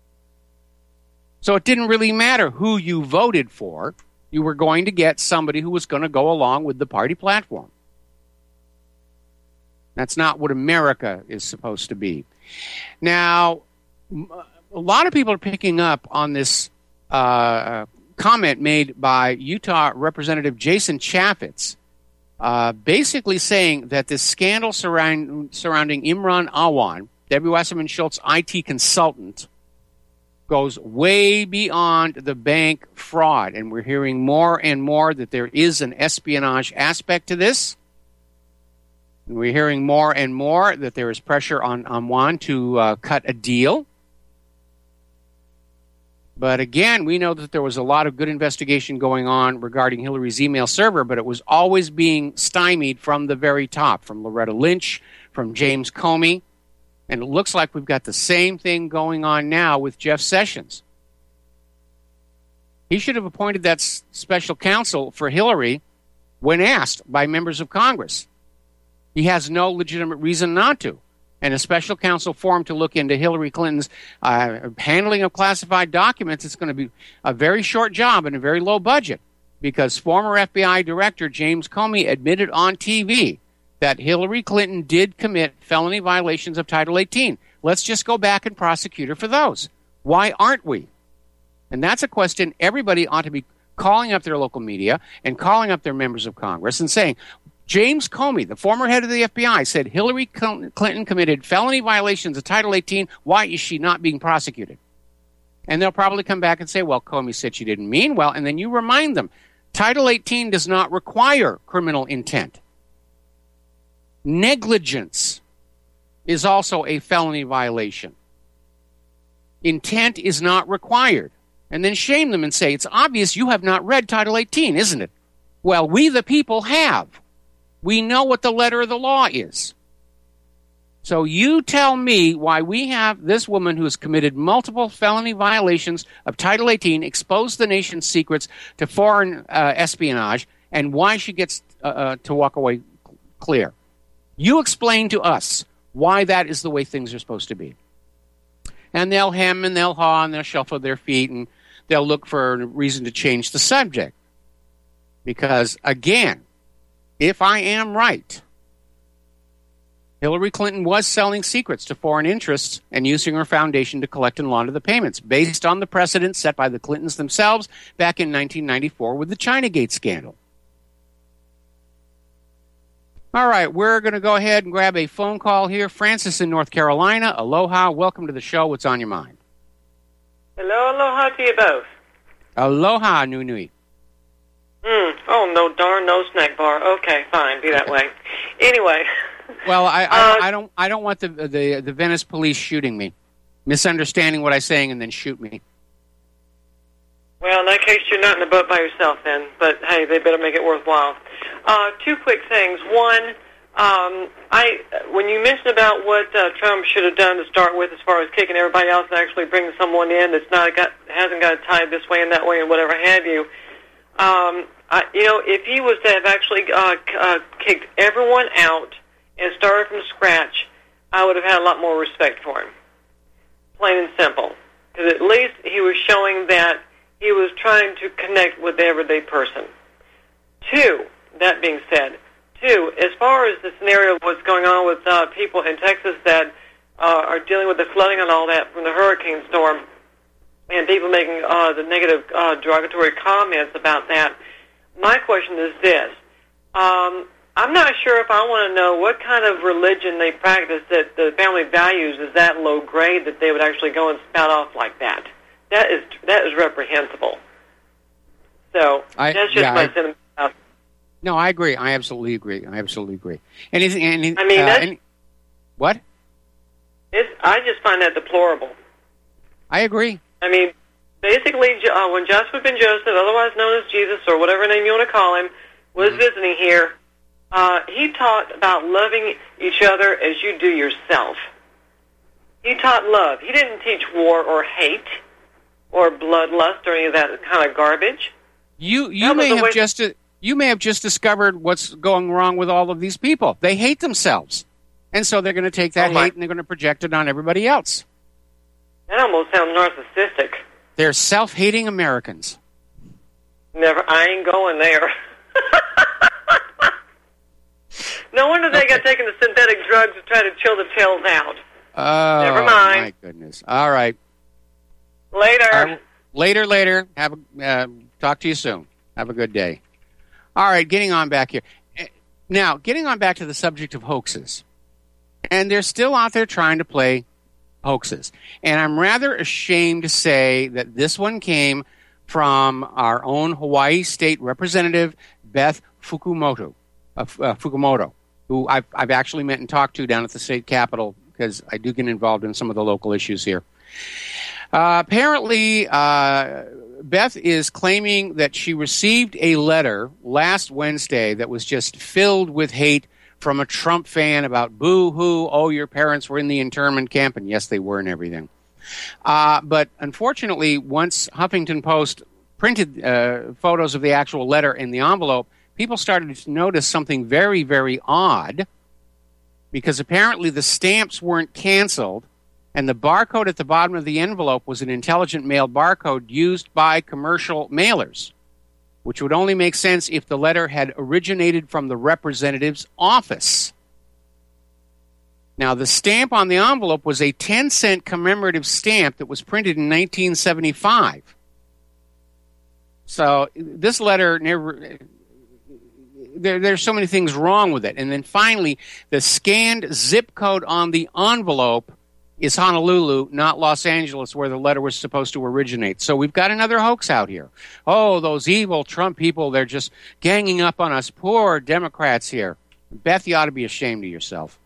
So it didn't really matter who you voted for. You were going to get somebody who was going to go along with the party platform. That's not what America is supposed to be. Now, a lot of people are picking up on this uh, comment made by Utah Representative Jason Chaffetz, uh, basically saying that this scandal surround, surrounding Imran Awan, Debbie Wasserman Schultz I T consultant, goes way beyond the bank fraud. And we're hearing more and more that there is an espionage aspect to this. And we're hearing more and more that there is pressure on Awan to uh, cut a deal. But again, we know that there was a lot of good investigation going on regarding Hillary's email server, but it was always being stymied from the very top, from Loretta Lynch, from James Comey. And it looks like we've got the same thing going on now with Jeff Sessions. He should have appointed that s- special counsel for Hillary when asked by members of Congress. He has no legitimate reason not to. And a special counsel formed to look into Hillary Clinton's uh, handling of classified documents. It's going to be a very short job and a very low budget, because former F B I Director James Comey admitted on T V that Hillary Clinton did commit felony violations of Title eighteen. Let's just go back and prosecute her for those. Why aren't we? And that's a question everybody ought to be calling up their local media and calling up their members of Congress and saying, James Comey, the former head of the F B I, said Hillary Clinton committed felony violations of Title eighteen. Why is she not being prosecuted? And they'll probably come back and say, well, Comey said she didn't mean well. And then you remind them, Title eighteen does not require criminal intent. Negligence is also a felony violation. Intent is not required. And then shame them and say, it's obvious you have not read Title eighteen, isn't it? Well, we the people have. We know what the letter of the law is. So you tell me why we have this woman who has committed multiple felony violations of Title eighteen, exposed the nation's secrets to foreign uh, espionage, and why she gets uh, uh, to walk away clear. You explain to us why that is the way things are supposed to be. And they'll hem and they'll haw and they'll shuffle their feet and they'll look for a reason to change the subject. Because, again, if I am right, Hillary Clinton was selling secrets to foreign interests and using her foundation to collect and launder the payments, based on the precedent set by the Clintons themselves back in nineteen ninety-four with the Chinagate scandal. All right, we're going to go ahead and grab a phone call here. Francis in North Carolina. Aloha. Welcome to the show. What's on your mind?
Hello, aloha to you both.
Aloha, Nui.
Mm. Oh, no darn, no snack bar. Okay, fine, be that way. Anyway.
Well, I, I,
uh,
I don't I don't want the, the the Venice police shooting me, misunderstanding what I'm saying, and then shoot me.
Well, in that case, you're not in the boat by yourself then. But, hey, they better make it worthwhile. Uh, two quick things. One, um, I when you mentioned about what uh, Trump should have done to start with as far as kicking everybody else and actually bringing someone in that's not got hasn't got tied this way and that way and whatever have you, um, I, you know, if he was to have actually uh, uh, kicked everyone out and started from scratch, I would have had a lot more respect for him. Plain and simple. Because at least he was showing that he was trying to connect with the everyday person. Two, that being said, two, as far as the scenario of what's going on with uh, people in Texas that uh, are dealing with the flooding and all that from the hurricane storm, and people making uh, the negative uh, derogatory comments about that, my question is this. Um, I'm not sure if I want to know what kind of religion they practice that the family values is that low grade that they would actually go and spout off like that. That is that is reprehensible. So
I,
that's just
yeah,
my
I,
sentiment. About
no, I agree. I absolutely agree. I absolutely agree. Anything? Any,
I mean,
uh,
that's,
any, what?
It's, I just find that deplorable.
I agree.
I mean, basically, uh, when Joshua ben Joseph, otherwise known as Jesus or whatever name you want to call him, was mm-hmm. visiting here, uh, he taught about loving each other as you do yourself. He taught love. He didn't teach war or hate or bloodlust or any of that kind of garbage.
You you may have just uh, you may have just discovered what's going wrong with all of these people. They hate themselves, and so they're going to take that
oh
hate and they're going to project it on everybody else.
That almost sounds narcissistic.
They're self-hating Americans.
Never. I ain't going there. No wonder they okay. got taken to synthetic drugs to try to chill the tails out.
Oh,
never mind.
My goodness. All right.
Later.
Uh, later, later. Have a, uh, talk to you soon. Have a good day. All right, getting on back here. Now, getting on back to the subject of hoaxes. And they're still out there trying to play hoaxes. And I'm rather ashamed to say that this one came from our own Hawaii State Representative, Beth Fukumoto, uh, uh, Fukumoto, who I've, I've actually met and talked to down at the state capitol, because I do get involved in some of the local issues here. Uh, apparently, uh, Beth is claiming that she received a letter last Wednesday that was just filled with hate from a Trump fan about boo-hoo, oh, your parents were in the internment camp, and yes, they were and everything. Uh, but unfortunately, once Huffington Post printed uh, photos of the actual letter in the envelope, people started to notice something very, very odd, because apparently the stamps weren't canceled, and the barcode at the bottom of the envelope was an intelligent mail barcode used by commercial mailers, which would only make sense if the letter had originated from the representative's office. Now, the stamp on the envelope was a ten cent commemorative stamp that was printed in nineteen seventy-five. So this letter never... There, there's so many things wrong with it. And then finally, the scanned zip code on the envelope is Honolulu, not Los Angeles, where the letter was supposed to originate. So we've got another hoax out here. Oh, those evil Trump people, they're just ganging up on us poor Democrats here. Beth, you ought to be ashamed of yourself.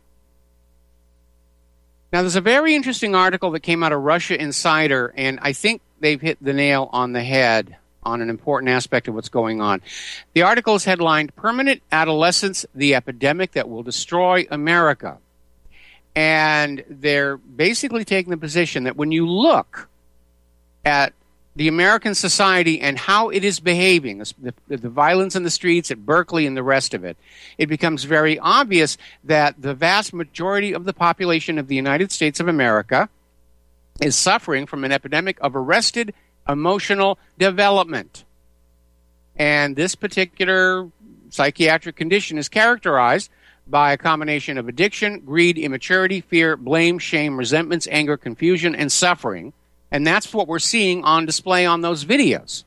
Now, there's a very interesting article that came out of Russia Insider, and I think they've hit the nail on the head on an important aspect of what's going on. The article is headlined, Permanent Adolescence, the Epidemic That Will Destroy America. And they're basically taking the position that when you look at the American society and how it is behaving, the, the violence in the streets at Berkeley and the rest of it, it becomes very obvious that the vast majority of the population of the United States of America is suffering from an epidemic of arrested emotional development. And this particular psychiatric condition is characterized by a combination of addiction, greed, immaturity, fear, blame, shame, resentments, anger, confusion, and suffering. And that's what we're seeing on display on those videos.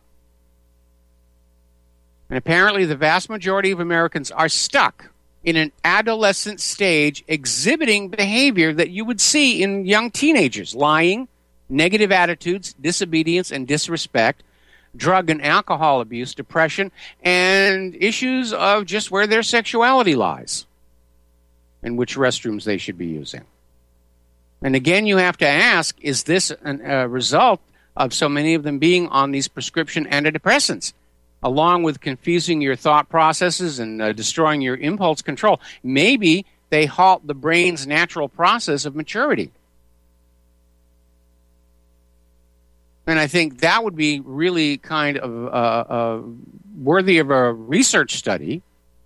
And apparently the vast majority of Americans are stuck in an adolescent stage exhibiting behavior that you would see in young teenagers: lying, negative attitudes, disobedience and disrespect, drug and alcohol abuse, depression, and issues of just where their sexuality lies and which restrooms they should be using. And again, you have to ask, is this a result of so many of them being on these prescription antidepressants, along with confusing your thought processes and uh, destroying your impulse control? Maybe they halt the brain's natural process of maturity. And I think that would be really kind of uh, uh, worthy of a research study.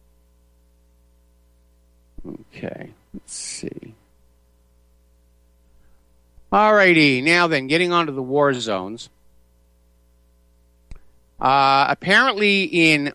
Okay, let's see. All righty, now then, getting on to the war zones. Uh, apparently in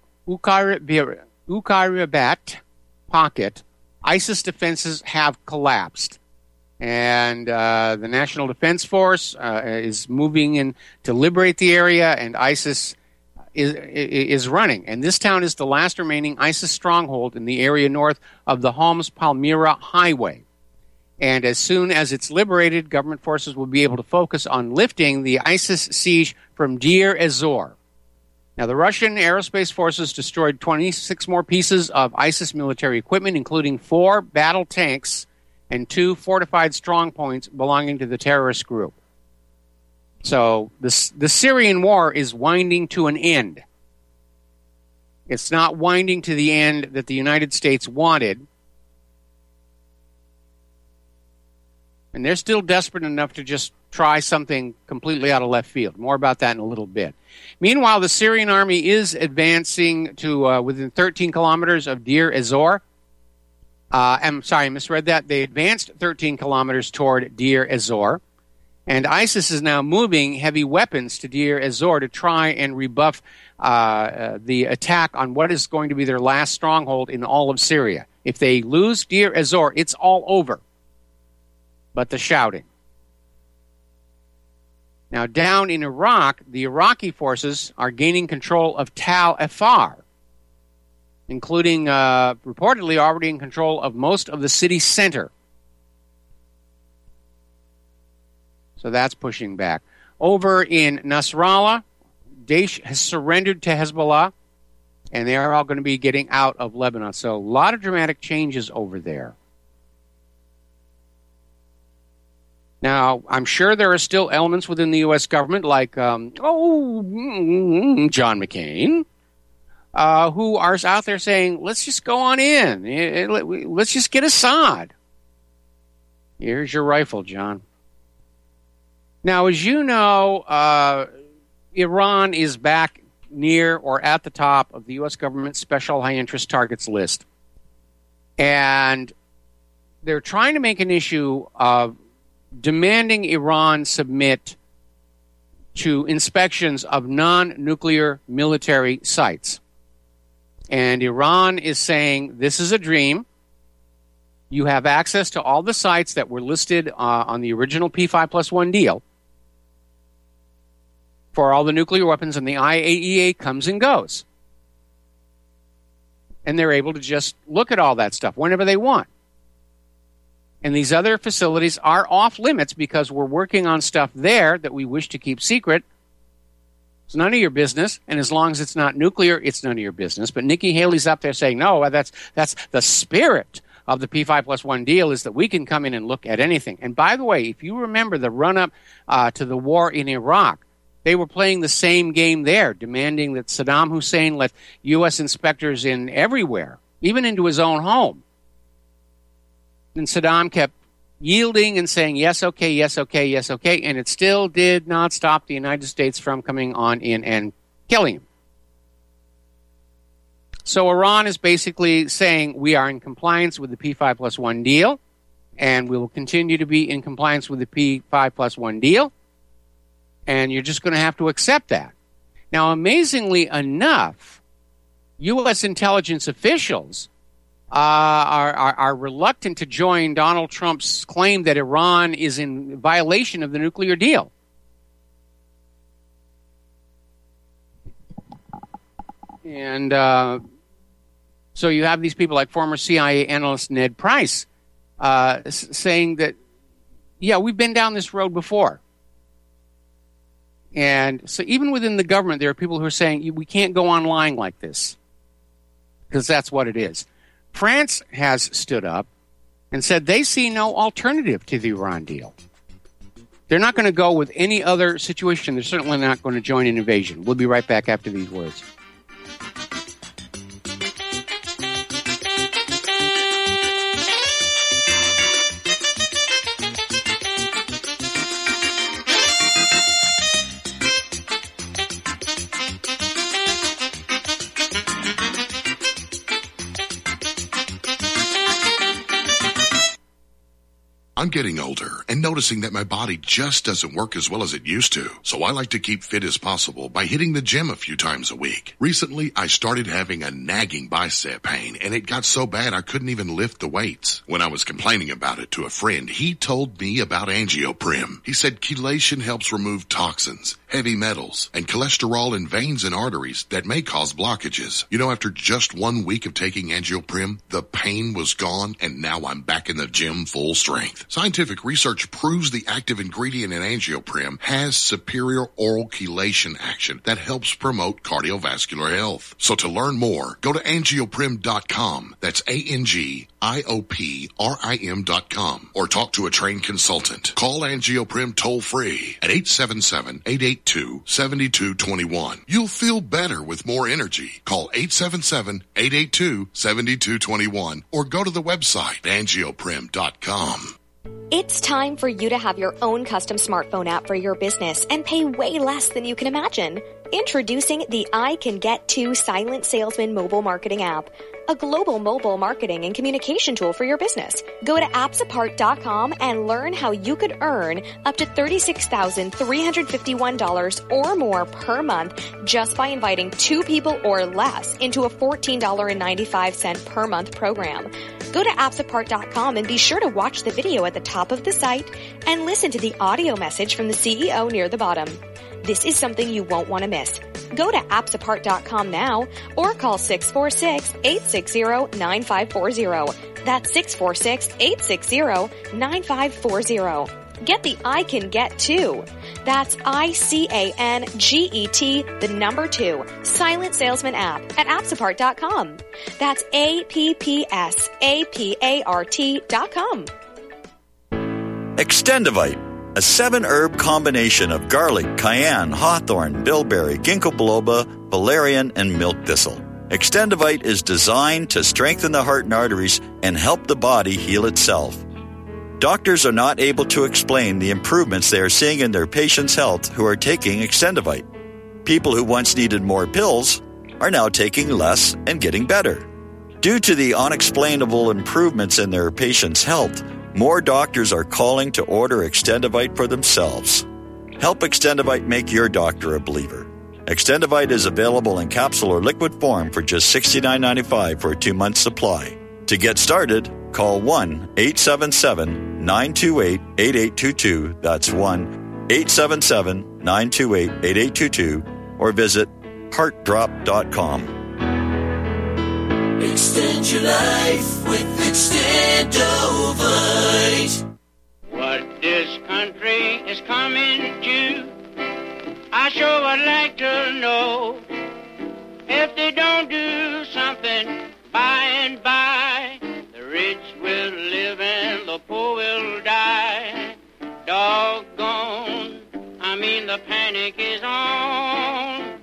Uqayrat pocket, ISIS defenses have collapsed. And uh, the National Defense Force uh, is moving in to liberate the area, and ISIS is, is running. And this town is the last remaining ISIS stronghold in the area north of the Homs-Palmyra Highway. And as soon as it's liberated, government forces will be able to focus on lifting the ISIS siege from Deir ez-Zor. Now, the Russian aerospace forces destroyed twenty-six more pieces of ISIS military equipment, including four battle tanks and two fortified strong points belonging to the terrorist group. So this, the Syrian war is winding to an end. It's not winding to the end that the United States wanted. And they're still desperate enough to just try something completely out of left field. More about that in a little bit. Meanwhile, the Syrian army is advancing to uh, within thirteen kilometers of Deir ez-Zor. Uh, I'm sorry, I misread that. They advanced thirteen kilometers toward Deir ez-Zor. And ISIS is now moving heavy weapons to Deir ez-Zor to try and rebuff uh, uh, the attack on what is going to be their last stronghold in all of Syria. If they lose Deir ez-Zor, it's all over. But the shouting. Now, down in Iraq, the Iraqi forces are gaining control of Tal Afar, including uh, reportedly already in control of most of the city center. So that's pushing back. Over in Nasrallah, Daesh has surrendered to Hezbollah, and they are all going to be getting out of Lebanon. So a lot of dramatic changes over there. Now, I'm sure there are still elements within the U S government like, um, oh, John McCain, uh, who are out there saying, let's just go on in. Let's just get Assad. Here's your rifle, John. Now, as you know, uh, Iran is back near or at the top of the U S government special high-interest targets list. And they're trying to make an issue of demanding Iran submit to inspections of non-nuclear military sites. And Iran is saying, this is a dream. You have access to all the sites that were listed uh, on the original P five plus one deal for all the nuclear weapons, and the I A E A comes and goes. And they're able to just look at all that stuff whenever they want. And these other facilities are off limits because we're working on stuff there that we wish to keep secret. It's none of your business, and as long as it's not nuclear, it's none of your business. But Nikki Haley's up there saying, no, that's that's the spirit of the P five plus one deal, is that we can come in and look at anything. And by the way, if you remember the run-up uh, to the war in Iraq, they were playing the same game there, demanding that Saddam Hussein let U S inspectors in everywhere, even into his own home. And Saddam kept yielding and saying, yes, okay, yes, okay, yes, okay, and it still did not stop the United States from coming on in and killing him. So Iran is basically saying we are in compliance with the P five plus one deal, and we will continue to be in compliance with the P five plus one deal, and you're just going to have to accept that. Now, amazingly enough, U S intelligence officials are, are, are reluctant to join Donald Trump's claim that Iran is in violation of the nuclear deal. And uh, so you have these people like former C I A analyst Ned Price uh, s- saying that, yeah, we've been down this road before. And so even within the government, there are people who are saying we can't go on lying like this, because that's what it is. France has stood up and said they see no alternative to the Iran deal. They're not going to go with any other situation. They're certainly not going to join an invasion. We'll be right back after these words.
I'm getting older and noticing that my body just doesn't work as well as it used to. So I like to keep fit as possible by hitting the gym a few times a week. Recently, I started having a nagging bicep pain, and it got so bad I couldn't even lift the weights. When I was complaining about it to a friend, he told me about Angioprim. He said chelation helps remove toxins, heavy metals, and cholesterol in veins and arteries that may cause blockages. You know, after just one week of taking Angioprim, the pain was gone, and now I'm back in the gym full strength. Scientific research proves the active ingredient in Angioprim has superior oral chelation action that helps promote cardiovascular health. So to learn more, go to angioprim dot com. That's A N G I O P R I M dot com. Or talk to a trained consultant. Call Angioprim toll free at eight seven seven, eight eight two, seven two two one. You'll feel better with more energy. Call eight seven seven, eight eight two, seven two two one or go to the website angioprim dot com.
It's time for you to have your own custom smartphone app for your business and pay way less than you can imagine. Introducing the I Can Get To Silent Salesman mobile marketing app, a global mobile marketing and communication tool for your business. Go to apps apart dot com and learn how you could earn up to thirty-six thousand three hundred fifty-one dollars or more per month just by inviting two people or less into a fourteen dollars and ninety-five cents per month program. Go to apps apart dot com and be sure to watch the video at the top of the site and listen to the audio message from the C E O near the bottom. This is something you won't want to miss. Go to apps apart dot com now or call six four six, eight six zero, nine five four zero. That's six four six, eight six zero, nine five four zero. Get the I Can Get To. That's I C A N G E T, the number two, Silent Salesman app at apps apart dot com. That's A P P S A P A R T dot com.
Extendivite, a seven-herb combination of garlic, cayenne, hawthorn, bilberry, ginkgo biloba, valerian, and milk thistle. Extendivite is designed to strengthen the heart and arteries and help the body heal itself. Doctors are not able to explain the improvements they are seeing in their patients' health who are taking Extendivite. People who once needed more pills are now taking less and getting better. Due to the unexplainable improvements in their patients' health, more doctors are calling to order Extendivite for themselves. Help Extendivite make your doctor a believer. Extendivite is available in capsule or liquid form for just sixty-nine ninety-five for a two-month supply. To get started, call one eight seven seven, nine two eight, eight eight two two. That's one eight seven seven, nine two eight, eight eight two two. Or visit heart drop dot com.
Extend your life with Extendovite.
What this country is coming to, I sure would like to know. If they don't do something by and by, the rich will live and the poor will die. Doggone, I mean the panic is on.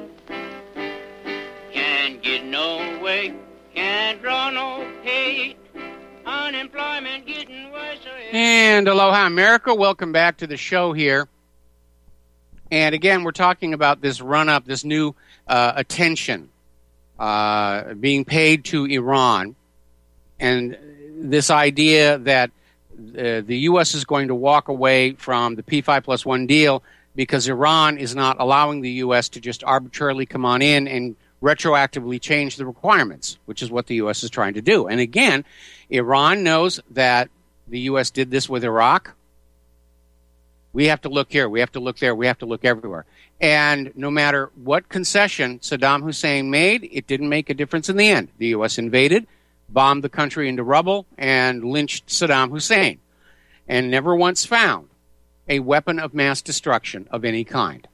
Can't get no way, can't draw no pay. Unemployment getting worse.
And aloha, America. Welcome back to the show here. And again, we're talking about this run-up, this new uh, attention uh, being paid to Iran, and this idea that uh, the U S is going to walk away from the P five plus one deal because Iran is not allowing the U S to just arbitrarily come on in and retroactively change the requirements, which is what the U S is trying to do. And again, Iran knows that the U S did this with Iraq. We have to look here, we have to look there, we have to look everywhere. And no matter what concession Saddam Hussein made, it didn't make a difference in the end. The U S invaded, bombed the country into rubble, and lynched Saddam Hussein, and never once found a weapon of mass destruction of any kind.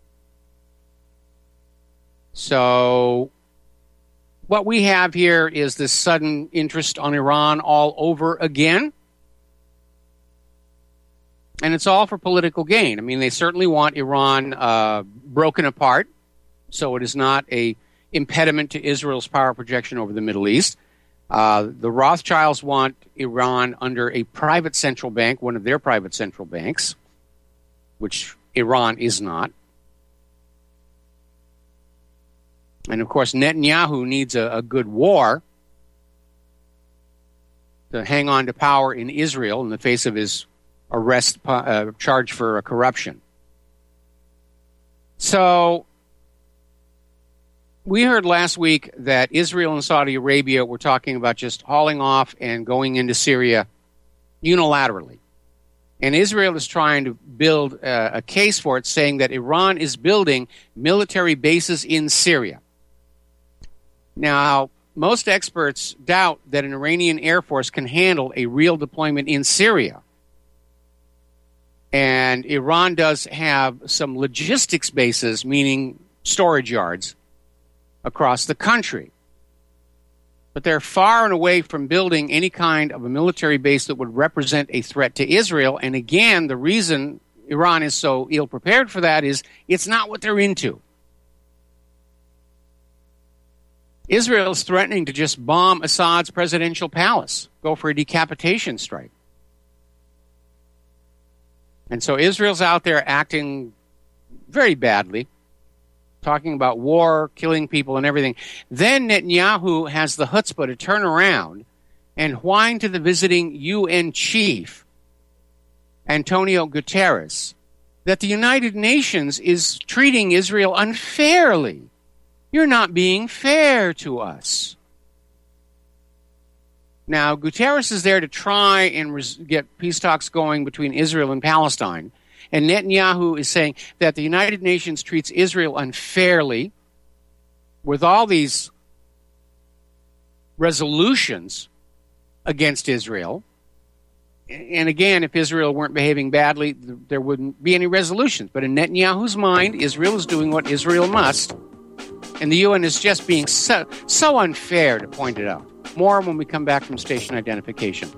So what we have here is this sudden interest on Iran all over again. And it's all for political gain. I mean, they certainly want Iran uh, broken apart, so it is not a impediment to Israel's power projection over the Middle East. Uh, the Rothschilds want Iran under a private central bank, one of their private central banks, which Iran is not. And, of course, Netanyahu needs a, a good war to hang on to power in Israel in the face of his arrest uh, charge for uh, corruption. So we heard last week that Israel and Saudi Arabia were talking about just hauling off and going into Syria unilaterally. And Israel is trying to build uh, a case for it, saying that Iran is building military bases in Syria. Now, most experts doubt that an Iranian Air Force can handle a real deployment in Syria. And Iran does have some logistics bases, meaning storage yards, across the country. But they're far and away from building any kind of a military base that would represent a threat to Israel. And again, the reason Iran is so ill-prepared for that is it's not what they're into. Israel is threatening to just bomb Assad's presidential palace, go for a decapitation strike. And so Israel's out there acting very badly, talking about war, killing people and everything. Then Netanyahu has the chutzpah to turn around and whine to the visiting U N chief, Antonio Guterres, that the United Nations is treating Israel unfairly. You're not being fair to us. Now, Guterres is there to try and res- get peace talks going between Israel and Palestine. And Netanyahu is saying that the United Nations treats Israel unfairly with all these resolutions against Israel. And again, if Israel weren't behaving badly, th- there wouldn't be any resolutions. But in Netanyahu's mind, Israel is doing what Israel must. And the U N is just being so, so unfair to point it out. More when we come back from station identification.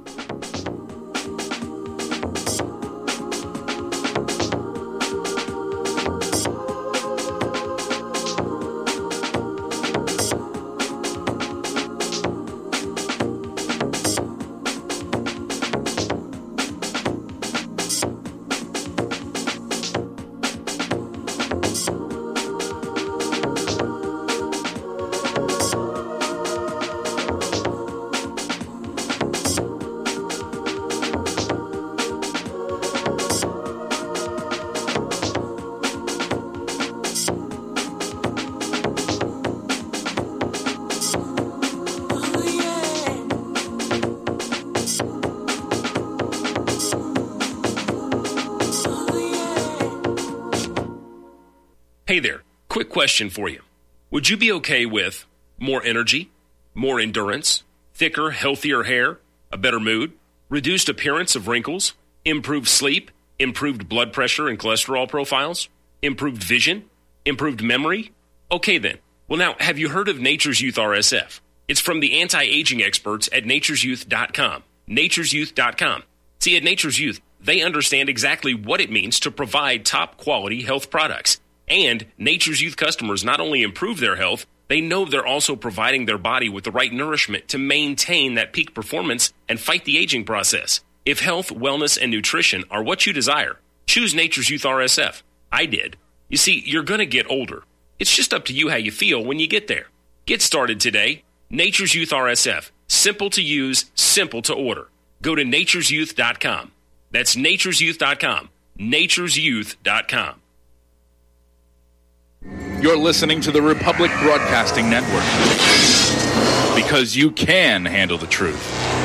Hey there, quick question for you. Would you be okay with more energy, more endurance, thicker, healthier hair, a better mood, reduced appearance of wrinkles, improved sleep, improved blood pressure and cholesterol profiles, improved vision, improved memory? Okay then. Well now, have you heard of Nature's Youth R S F? It's from the anti-aging experts at natures youth dot com. natures youth dot com. See, at Nature's Youth, they understand exactly what it means to provide top-quality health products. And Nature's Youth customers not only improve their health, they know they're also providing their body with the right nourishment to maintain that peak performance and fight the aging process. If health, wellness, and nutrition are what you desire, choose Nature's Youth R S F. I did. You see, you're going to get older. It's just up to you how you feel when you get there. Get started today. Nature's Youth R S F. Simple to use, simple to order. Go to natures youth dot com. That's natures youth dot com. natures youth dot com.
You're listening to the Republic Broadcasting Network. Because you can handle the truth.